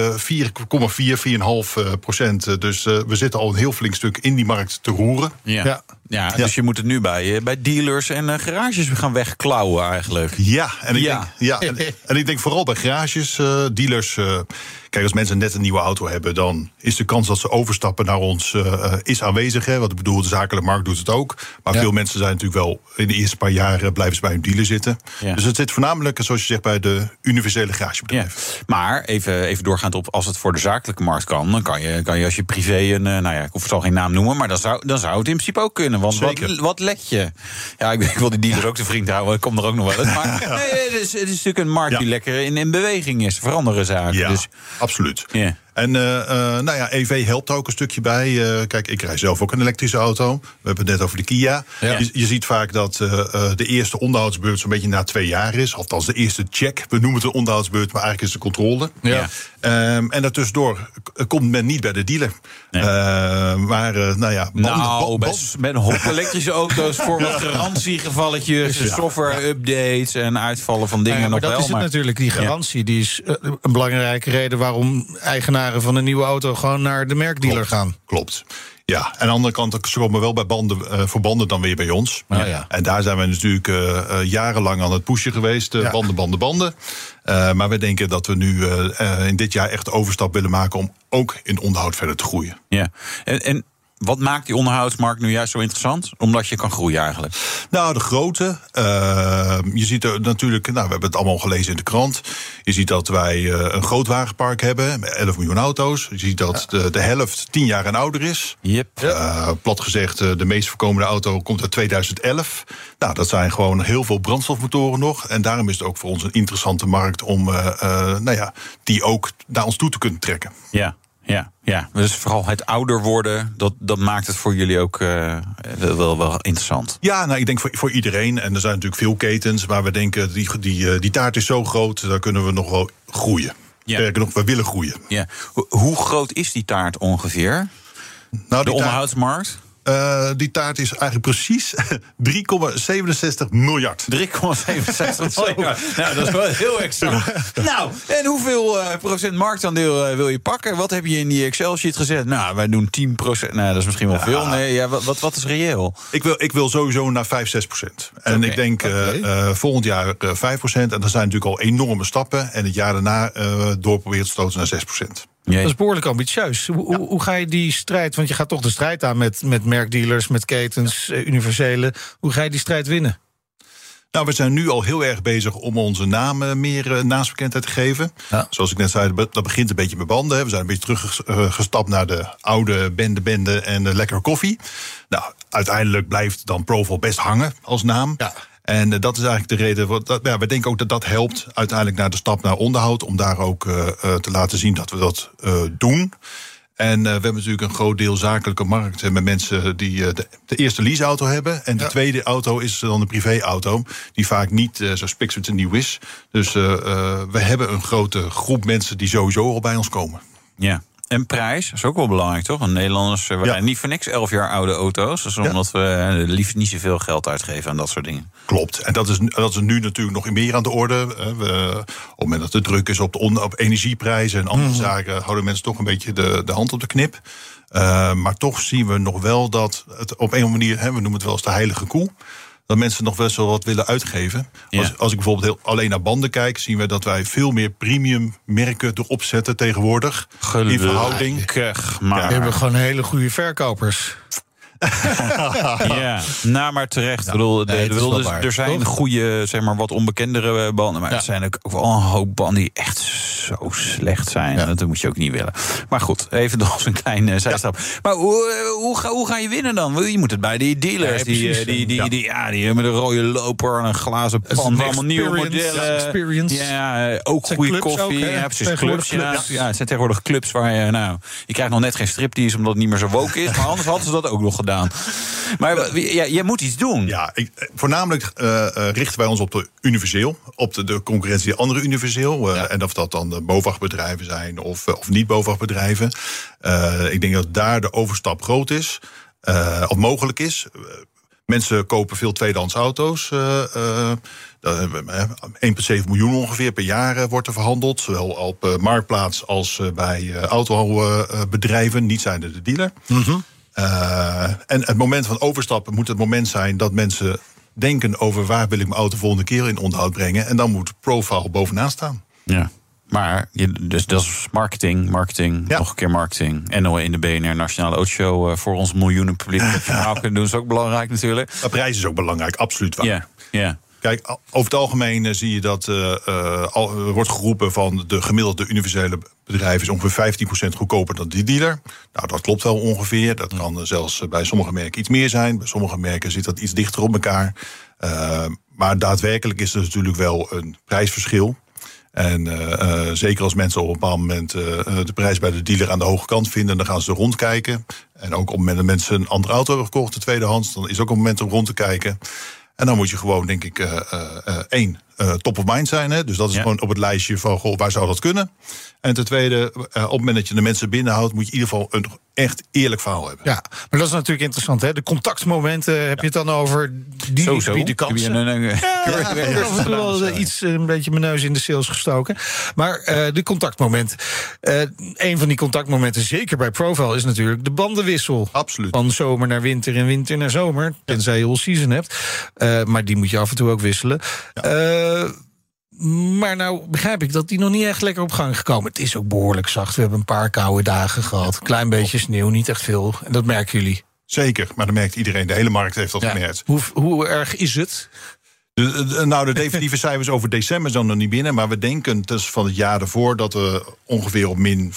4,4,5%. Dus we zitten al een heel flink stuk in die markt te roeren. Ja, dus je moet het nu bij dealers en garages gaan wegklauwen eigenlijk. Ja, en ik denk vooral bij garages, dealers. Kijk, als mensen net een nieuwe auto hebben, dan is de kans dat ze overstappen naar ons is aanwezig. Hè? Wat ik bedoel, de zakelijke markt doet het ook. Maar veel mensen zijn natuurlijk wel in de eerste paar jaren blijven ze bij hun dealer zitten. Ja. Dus het zit voornamelijk, zoals je zegt, bij de universele garagebedrijven. Ja. Maar even doorgaand op, als het voor de zakelijke markt kan, dan kan je als je privé ik zal geen naam noemen, maar dan zou het in principe ook kunnen. Want wat let je? Ja, ik wil die dealers ook te vriend houden. Ik kom er ook nog wel uit. Maar het is natuurlijk een markt die lekker in beweging is. Veranderen zaken. Ja, dus absoluut. Yeah. En EV helpt er ook een stukje bij. Kijk, ik rij zelf ook een elektrische auto. We hebben het net over de Kia. Ja. Je ziet vaak dat de eerste onderhoudsbeurt zo'n beetje na 2 jaar is. Althans, de eerste check. We noemen het een onderhoudsbeurt, maar eigenlijk is het de controle. Ja. En daartussendoor komt men niet bij de dealer. Nee. Met een hoop elektrische auto's voor wat garantiegevalletjes, software-updates en uitvallen van dingen nog wel. Dat is het natuurlijk, die garantie. Die is een belangrijke reden waarom eigenaren van een nieuwe auto gewoon naar de merkdealer gaan. Klopt. Ja, aan de andere kant komen we wel bij voor banden dan weer bij ons. En daar zijn we natuurlijk jarenlang aan het pushen geweest. Banden. Maar we denken dat we nu in dit jaar echt de overstap willen maken om ook in onderhoud verder te groeien. Ja, en wat maakt die onderhoudsmarkt nu juist zo interessant? Omdat je kan groeien eigenlijk. Nou, de grootte. Je ziet er natuurlijk, we hebben het allemaal gelezen in de krant. Je ziet dat wij een groot wagenpark hebben met 11 miljoen auto's. Je ziet dat de helft 10 jaar en ouder is. Yep. Plat gezegd, de meest voorkomende auto komt uit 2011. Nou, dat zijn gewoon heel veel brandstofmotoren nog. En daarom is het ook voor ons een interessante markt om die ook naar ons toe te kunnen trekken. Ja, dus vooral het ouder worden, dat maakt het voor jullie ook wel interessant. Ja, ik denk voor iedereen. En er zijn natuurlijk veel ketens, maar we denken, die taart is zo groot, daar kunnen we nog wel groeien. Sterker nog, we willen groeien. Ja. Hoe groot is die taart ongeveer? De onderhoudsmarkt? Die taart is eigenlijk precies 3,67 miljard. 3,67 miljard. Nou, dat is wel heel exact. Nou, en hoeveel procent marktaandeel wil je pakken? Wat heb je in die Excel-sheet gezet? Nou, wij doen 10%. Nou, dat is misschien wel veel. Nee, wat is reëel? Ik wil sowieso naar 5-6%. En ik denk volgend jaar 5%. En dat zijn natuurlijk al enorme stappen. En het jaar daarna doorproberen te stoten naar 6%. Dat is behoorlijk ambitieus. Hoe ga je die strijd, want je gaat toch de strijd aan met merkdealers, met ketens, universele. Hoe ga je die strijd winnen? Nou, we zijn nu al heel erg bezig om onze naam meer naamsbekendheid te geven. Ja. Zoals ik net zei, dat begint een beetje met banden. We zijn een beetje teruggestapt naar de oude bende en de lekkere koffie. Nou, uiteindelijk blijft dan Proval best hangen als naam. Ja. En dat is eigenlijk de reden. We denken ook dat dat helpt uiteindelijk naar de stap naar onderhoud. Om daar ook te laten zien dat we dat doen. En we hebben natuurlijk een groot deel zakelijke markt met mensen die de eerste leaseauto hebben. En de tweede auto is dan een privéauto, die vaak niet zo spiksplinter nieuw is. Dus we hebben een grote groep mensen die sowieso al bij ons komen. Ja. En prijs is ook wel belangrijk, toch? Want Nederlanders rijden niet voor niks 11 jaar oude auto's. Dus omdat we liefst niet zoveel geld uitgeven aan dat soort dingen. Klopt. En dat is nu natuurlijk nog meer aan de orde. Op het moment dat de druk is op energieprijzen en andere zaken, houden mensen toch een beetje de hand op de knip. Maar toch zien we nog wel dat het op een of andere manier, we noemen het wel eens de heilige koe, dat mensen nog best wel wat willen uitgeven. Ja. Als ik bijvoorbeeld alleen naar banden kijk, zien we dat wij veel meer premium merken erop zetten tegenwoordig. Gelukkig, in verhouding. Maar we hebben gewoon hele goede verkopers. Maar terecht. Ik bedoel, er zijn goede, zeg maar, wat onbekendere banden. Maar er zijn ook wel een hoop banden die echt zo slecht zijn. Ja. Dat moet je ook niet willen. Maar goed, even nog een klein zijstap. Maar hoe ga je winnen dan? Je moet het bij die dealers. Die hebben de rode loper en een glazen pan. Allemaal nieuwe modellen. Ja, ook goede koffie. Precies, clubs. Ja, het zijn tegenwoordig clubs waar je krijgt nog net geen striptease omdat het niet meer zo woke is. Maar anders hadden ze dat ook nog gedaan. Maar jij moet iets doen. Ja, voornamelijk richten wij ons op de universeel. Op de concurrentie andere universeel. En of dat dan BOVAG-bedrijven zijn of niet BOVAG-bedrijven. Ik denk dat daar de overstap groot is. Of mogelijk is. Mensen kopen veel tweedehands auto's. 1,7 miljoen ongeveer per jaar wordt er verhandeld. Zowel op Marktplaats als bij autobedrijven. Niet zijnde de dealer. Mm-hmm. En het moment van overstappen moet het moment zijn dat mensen denken over waar wil ik mijn auto volgende keer in onderhoud brengen. En dan moet Profile bovenaan staan. Ja. Maar dus dat is marketing, nog een keer marketing. En in de BNR Nationale Autoshow voor ons miljoenen publiek verhaal kunnen doen is ook belangrijk natuurlijk. De prijs is ook belangrijk, absoluut waar. Ja. Kijk, over het algemeen zie je dat er wordt geroepen van de gemiddelde universele bedrijf is ongeveer 15% goedkoper dan die dealer. Nou, dat klopt wel ongeveer. Dat kan zelfs bij sommige merken iets meer zijn. Bij sommige merken zit dat iets dichter op elkaar. Maar daadwerkelijk is er natuurlijk wel een prijsverschil. En zeker als mensen op een bepaald moment de prijs bij de dealer aan de hoge kant vinden, dan gaan ze rondkijken. En ook op het moment dat mensen een andere auto hebben gekocht, de tweedehands, dan is ook een moment om rond te kijken. En dan moet je gewoon, denk ik, top of mind zijn. Hè? Dus dat is gewoon op het lijstje van, goh, waar zou dat kunnen? En ten tweede, op het moment dat je de mensen binnenhoudt, moet je in ieder geval een echt eerlijk verhaal hebben. Ja, maar dat is natuurlijk interessant, hè? De contactmomenten, heb je het dan over die bieden kansen? Een beetje mijn neus in de sales gestoken. Maar de contactmomenten. Een van die contactmomenten, zeker bij Profile, is natuurlijk de bandenwissel. Absoluut. Van zomer naar winter en winter naar zomer. Tenzij je all season hebt. Maar die moet je af en toe ook wisselen. Ja. Maar nou begrijp ik dat die nog niet echt lekker op gang gekomen. Het is ook behoorlijk zacht. We hebben een paar koude dagen gehad. Klein beetje sneeuw, niet echt veel. En dat merken jullie. Zeker, maar dat merkt iedereen. De hele markt heeft dat gemerkt. Hoe erg is het? De definitieve cijfers over december zijn nog niet binnen. Maar we denken dus van het jaar ervoor dat we ongeveer op min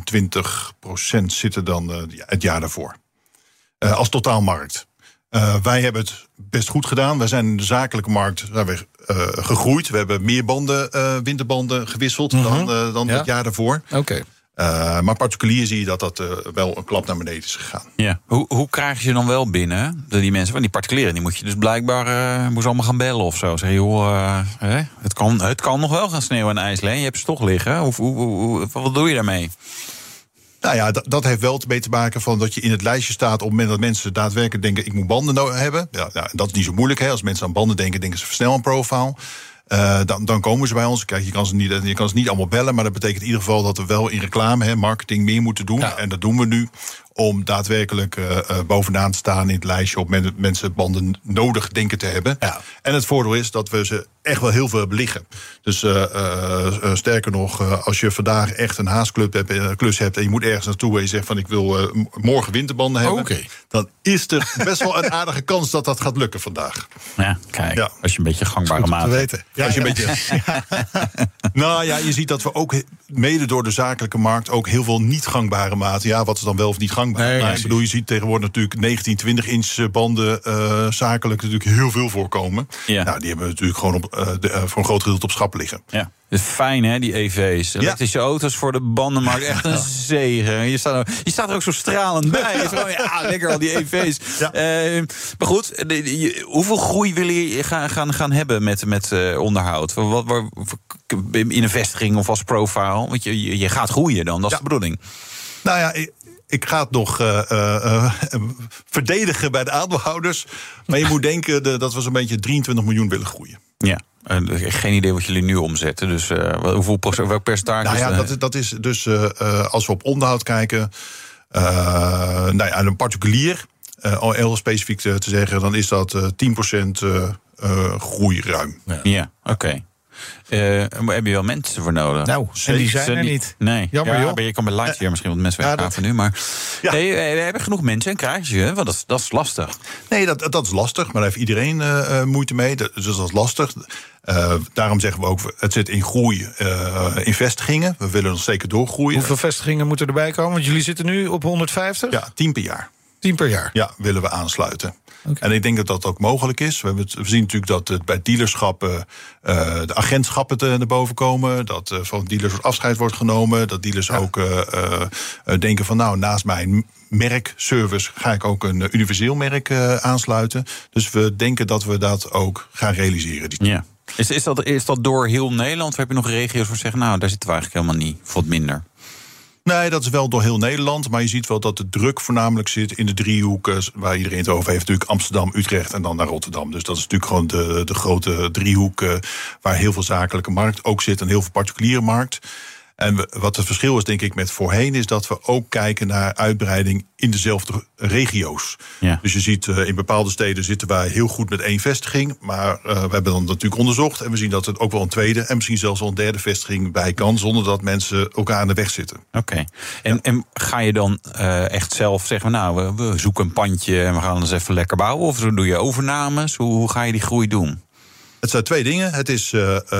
25% zitten dan het jaar daarvoor. Als totaalmarkt. Wij hebben het best goed gedaan. Wij zijn in de zakelijke markt gegroeid. We hebben meer winterbanden gewisseld dan het jaar daarvoor. Okay. Maar particulier zie je dat wel een klap naar beneden is gegaan. Ja. Hoe krijg je ze dan wel binnen? Die mensen, want die particulieren, die moet je dus blijkbaar moest allemaal gaan bellen of zo. Zeg je, joh, het kan nog wel gaan sneeuwen en ijsleen. Je hebt ze toch liggen. Wat doe je daarmee? Nou ja, dat heeft wel mee te maken van dat je in het lijstje staat op het moment dat mensen daadwerkelijk denken, ik moet banden hebben. Ja, dat is niet zo moeilijk. Hè. Als mensen aan banden denken ze snel aan Profile. Dan komen ze bij ons. Kijk, je kan ze niet allemaal bellen, maar dat betekent in ieder geval dat we wel in reclame, marketing meer moeten doen. Ja. En dat doen we nu om daadwerkelijk bovenaan te staan in het lijstje op mensen banden nodig denken te hebben. Ja. En het voordeel is dat we ze echt wel heel veel hebben liggen. Dus sterker nog, als je vandaag echt een haasklus hebt en je moet ergens naartoe en je zegt van ik wil morgen winterbanden hebben, dan is er best wel een aardige kans dat dat gaat lukken vandaag. Ja, kijk, als je een beetje gangbare maat hebt. Ja, als je een beetje. Nou ja, je ziet dat we ook mede door de zakelijke markt ook heel veel niet gangbare maten. Ja, wat is dan wel of niet gangbaar? Nee, ik bedoel, je ziet tegenwoordig natuurlijk 19-20 inch banden zakelijk natuurlijk heel veel voorkomen. Ja. Nou, die hebben we natuurlijk gewoon voor een groot gedeelte op schap liggen. Ja. Het is fijn, hè, die EV's. Elektrische auto's voor de bandenmarkt, echt een zegen. Je staat er ook zo stralend bij. Lekker al die EV's. Ja. Maar goed, hoeveel groei wil je gaan hebben met onderhoud? In een vestiging of als Profile? Want je gaat groeien dan, dat is de bedoeling. Nou ja, ik ga het nog verdedigen bij de aandeelhouders. Maar je moet denken dat we zo'n beetje 23 miljoen willen groeien. Ja. Geen idee wat jullie nu omzetten. Dus welk percentage? Nou ja, dat is dus als we op onderhoud kijken. Een particulier, al heel specifiek te zeggen, dan is dat 10% groei ruim. Ja, oké. Heb je wel mensen voor nodig? Nou, en die zijn er niet. Nee. Jammer, joh. Je kan bij Lightyear misschien wat mensen weggaven nu. Maar nee, we hebben genoeg mensen en krijg je, want dat is lastig. Nee, dat is lastig, maar daar heeft iedereen moeite mee. Dus dat is lastig. Daarom zeggen we ook, het zit in groei in vestigingen. We willen nog zeker doorgroeien. Hoeveel vestigingen moeten erbij komen? Want jullie zitten nu op 150? Ja, 10 per jaar. 10 per jaar? Ja, willen we aansluiten. Okay. En ik denk dat dat ook mogelijk is. We zien natuurlijk dat bij dealerschappen de agentschappen naar boven komen. Dat van dealers afscheid wordt genomen. Dat dealers ook denken van naast mijn merkservice ga ik ook een universeel merk aansluiten. Dus we denken dat we dat ook gaan realiseren. Ja. Is dat door heel Nederland? Of heb je nog regio's waar zeggen, daar zitten we eigenlijk helemaal niet, of wat minder? Nee, dat is wel door heel Nederland. Maar je ziet wel dat de druk voornamelijk zit in de driehoeken waar iedereen het over heeft. Natuurlijk Amsterdam, Utrecht en dan naar Rotterdam. Dus dat is natuurlijk gewoon de grote driehoek waar heel veel zakelijke markt ook zit en heel veel particuliere markt. En wat het verschil is, denk ik, met voorheen, is dat we ook kijken naar uitbreiding in dezelfde regio's. Ja. Dus je ziet, in bepaalde steden zitten wij heel goed met 1 vestiging. Maar we hebben dan natuurlijk onderzocht en we zien dat er ook wel een tweede en misschien zelfs wel een derde vestiging bij kan, zonder dat mensen elkaar aan de weg zitten. Oké. En ga je dan echt zelf zeggen, we zoeken een pandje en we gaan eens even lekker bouwen? Of doe je overnames? Hoe ga je die groei doen? Het zijn 2 dingen. Het is,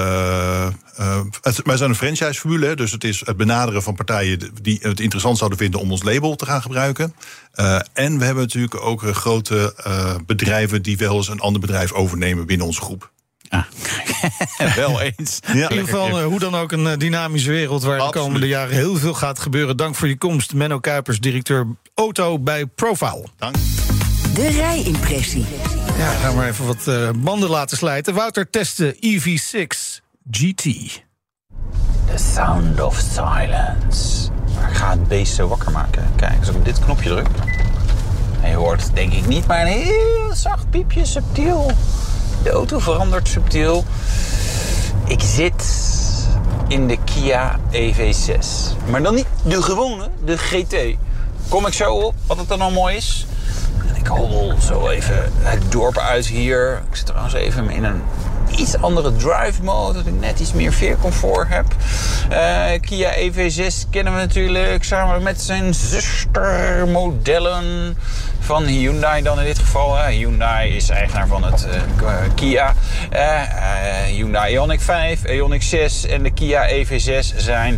wij zijn een franchise-formule, dus het is het benaderen van partijen die het interessant zouden vinden om ons label te gaan gebruiken. En we hebben natuurlijk ook grote bedrijven die wel eens een ander bedrijf overnemen binnen onze groep. Ah, kijk. Wel eens. In ieder geval, hoe dan ook, een dynamische wereld waar de komende jaren heel veel gaat gebeuren. Dank voor je komst, Menno Kuipers, directeur auto bij Profile. Dank. De rijimpressie. Ja, gaan we even wat banden laten slijten. Wouter testte EV6 GT. The sound of silence. Maar ik ga het beest zo wakker maken. Kijk, als ik op dit knopje druk. En je hoort denk ik niet, maar een heel zacht piepje, subtiel. De auto verandert subtiel. Ik zit in de Kia EV6. Maar dan niet de gewone, de GT. Kom ik zo op wat het dan al mooi is. En ik hobbel zo even het dorp uit hier. Ik zit trouwens even in een iets andere drive mode, dat ik net iets meer veercomfort heb. Kia EV6 kennen we natuurlijk samen met zijn zustermodellen van Hyundai dan in dit geval. Hyundai is eigenaar van het Kia. Hyundai Ioniq 5, Ioniq 6 en de Kia EV6 zijn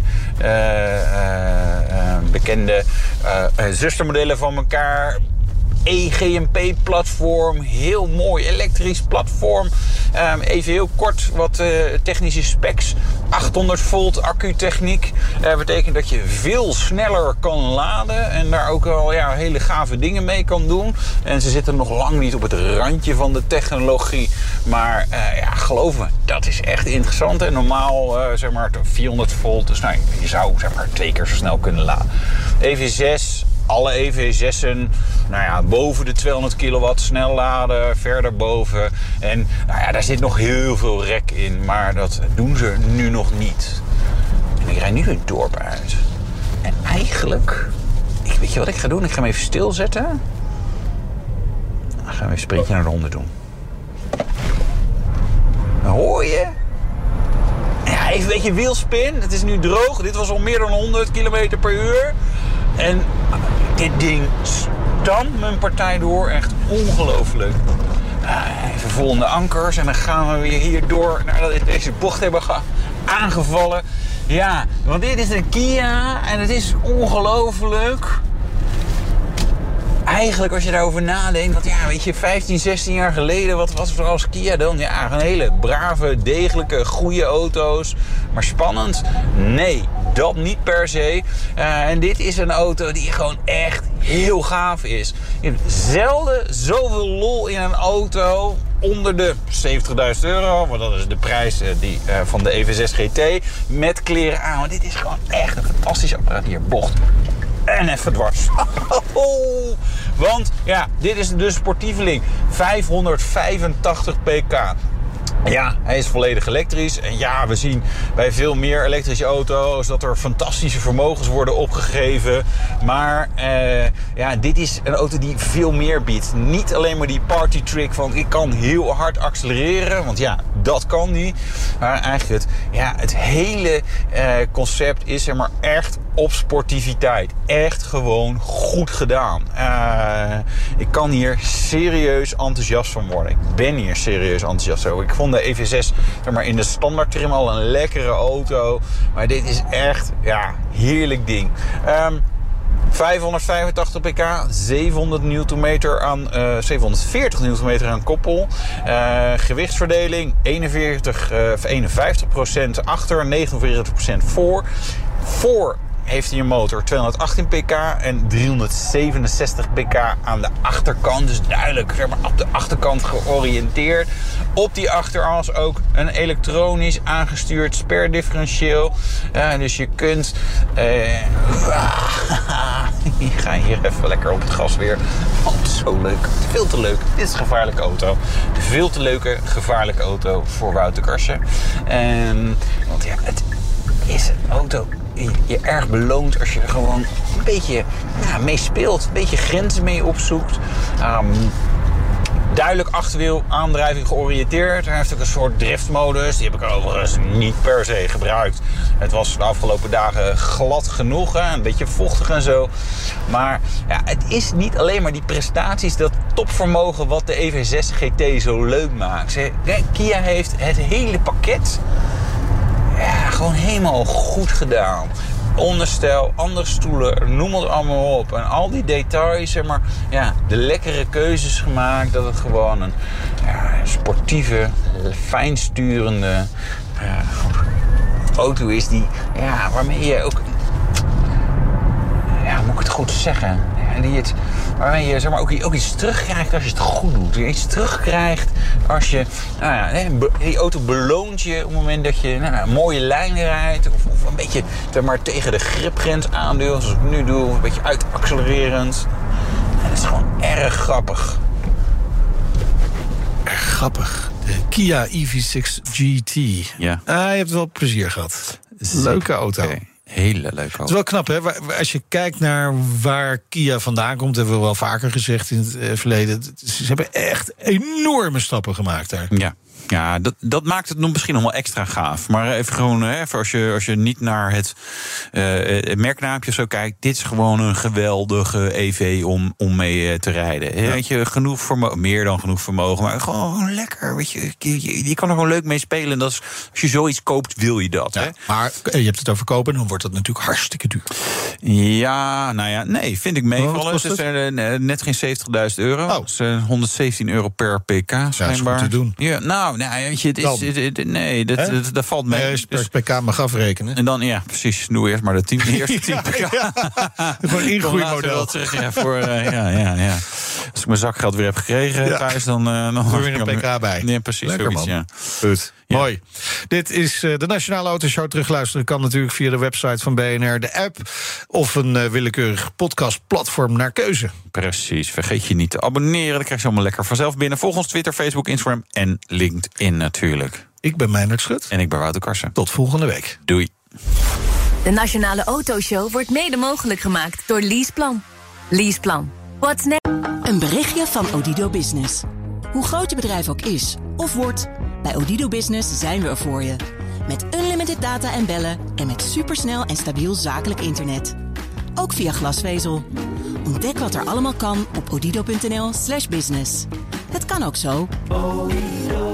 bekende zustermodellen van elkaar. eGMP-platform, heel mooi elektrisch platform. Even heel kort wat technische specs. 800 volt accutechniek. Betekent dat je veel sneller kan laden en daar ook wel hele gave dingen mee kan doen. En ze zitten nog lang niet op het randje van de technologie. Maar geloof me, dat is echt interessant. En normaal zeg maar 400 volt, dus je zou zeg maar 2 keer zo snel kunnen laden. EV6... Alle EV6'en, boven de 200 kilowatt snel laden, verder boven. En daar zit nog heel veel rek in, maar dat doen ze nu nog niet. En ik rijd nu het dorp uit. En eigenlijk, weet je wat ik ga doen? Ik ga hem even stilzetten. Dan gaan we even een sprintje naar de 100 doen. Dan hoor je... Ja, even een beetje wielspin. Het is nu droog. Dit was al meer dan 100 km per uur. En dit ding stampt mijn partij door. Echt ongelooflijk. Even volgende ankers. En dan gaan we weer hier door nadat we deze bocht hebben aangevallen. Ja, want dit is een Kia. En het is ongelooflijk. Eigenlijk als je daarover nadenkt, want 15, 16 jaar geleden, wat was er als Kia dan? Ja, een hele brave, degelijke, goede auto's. Maar spannend? Nee, dat niet per se. En dit is een auto die gewoon echt heel gaaf is. Je hebt zelden zoveel lol in een auto onder de €70.000, want dat is de prijs van de EV6 GT, met kleren aan. Want dit is gewoon echt een fantastisch apparaat. Hier, bocht. En even dwars. Want dit is de sportieveling. 585 pk. Ja, hij is volledig elektrisch. En we zien bij veel meer elektrische auto's dat er fantastische vermogens worden opgegeven. Maar dit is een auto die veel meer biedt. Niet alleen maar die party trick van ik kan heel hard accelereren. Want dat kan niet. Maar eigenlijk het hele concept is er maar echt op sportiviteit. Echt gewoon goed gedaan. Ik kan hier serieus enthousiast van worden. Ik ben hier serieus enthousiast over. Ik vond de EV6 in de standaard trim al een lekkere auto. Maar dit is echt heerlijk ding. 585 pk, 740 Nm aan koppel. Gewichtsverdeling 51% achter, 49% voor. Voor heeft hij een motor 218 pk en 367 pk aan de achterkant. Dus duidelijk op de achterkant georiënteerd. Op die achteras ook een elektronisch aangestuurd sperdifferentieel. Dus je kunt... ik ga hier even lekker op het gas weer. Oh, zo leuk. Veel te leuk. Dit is een gevaarlijke auto. De veel te leuke, gevaarlijke auto voor Wouter Karsen. Want het is een auto... je erg beloont als je er gewoon een beetje mee speelt. Een beetje grenzen mee opzoekt. Duidelijk achterwiel aandrijving georiënteerd. Hij heeft ook een soort driftmodus. Die heb ik overigens niet per se gebruikt. Het was de afgelopen dagen glad genoeg. Een beetje vochtig en zo. Maar het is niet alleen maar die prestaties, dat topvermogen wat de EV6 GT zo leuk maakt. Kia heeft het hele pakket gewoon helemaal goed gedaan. onderstel, andere stoelen, noem het allemaal op. En al die details, zeg maar, ja, de lekkere keuzes gemaakt. Dat het gewoon een sportieve, fijnsturende auto is die, waarmee je ook, hoe moet ik het goed zeggen? Waarmee je, zeg maar, ook iets terugkrijgt als je het goed doet. Iets terugkrijgt als je... die auto beloont je op het moment dat je een mooie lijn rijdt. Of een beetje, zeg maar, tegen de gripgrens aanduwt. Zoals ik nu doe. Een beetje uitaccelererend. En dat is gewoon erg grappig. Erg grappig. De Kia EV6 GT. Ja. Je hebt wel plezier gehad. Leuke auto. Okay. Hele leuke auto. Het is wel knap, hè? Als je kijkt naar waar Kia vandaan komt, hebben we wel vaker gezegd in het verleden. Ze hebben echt enorme stappen gemaakt daar. Ja, dat maakt het nog misschien nog wel extra gaaf. Maar even gewoon, als je niet naar het merknaampje zo kijkt, dit is gewoon een geweldige EV om mee te rijden. Ja. Weet je, genoeg vermogen, meer dan genoeg vermogen, maar gewoon lekker. Weet je kan er gewoon leuk mee spelen. En dat is, als je zoiets koopt, wil je dat. Ja, hè? Maar je hebt het over kopen, dan wordt dat natuurlijk hartstikke duur. Ja, nee, vind ik meevallen. Het is net geen €70.000. Oh. Dat is €117 per pk, schijnbaar. Ja, dat is goed te doen. Ja, weet je, dat valt mee. Als je per pk mag afrekenen. En dan, precies, doe eerst maar de eerste 10 pk. Gewoon een ingroeimodel. Ja. Als ik mijn zakgeld weer heb gekregen thuis, dan doe je weer een pk bij. Ja, precies. Lekker, zoiets, man. ja. Goed. Ja. Mooi. Dit is de Nationale Autoshow. Terugluisteren kan natuurlijk via de website van BNR, de app of een willekeurig podcastplatform naar keuze. Precies. Vergeet je niet te abonneren. Dan krijg je allemaal lekker vanzelf binnen. Volg ons Twitter, Facebook, Instagram en LinkedIn natuurlijk. Ik ben Meijnerd Schut. En ik ben Wouter Karsen. Tot volgende week. Doei. De Nationale Autoshow wordt mede mogelijk gemaakt door Leaseplan. Leaseplan. What's next? Een berichtje van Odido Business. Hoe groot je bedrijf ook is of wordt, bij Odido Business zijn we er voor je. Met unlimited data en bellen en met supersnel en stabiel zakelijk internet. Ook via glasvezel. Ontdek wat er allemaal kan op odido.nl/business. Het kan ook zo.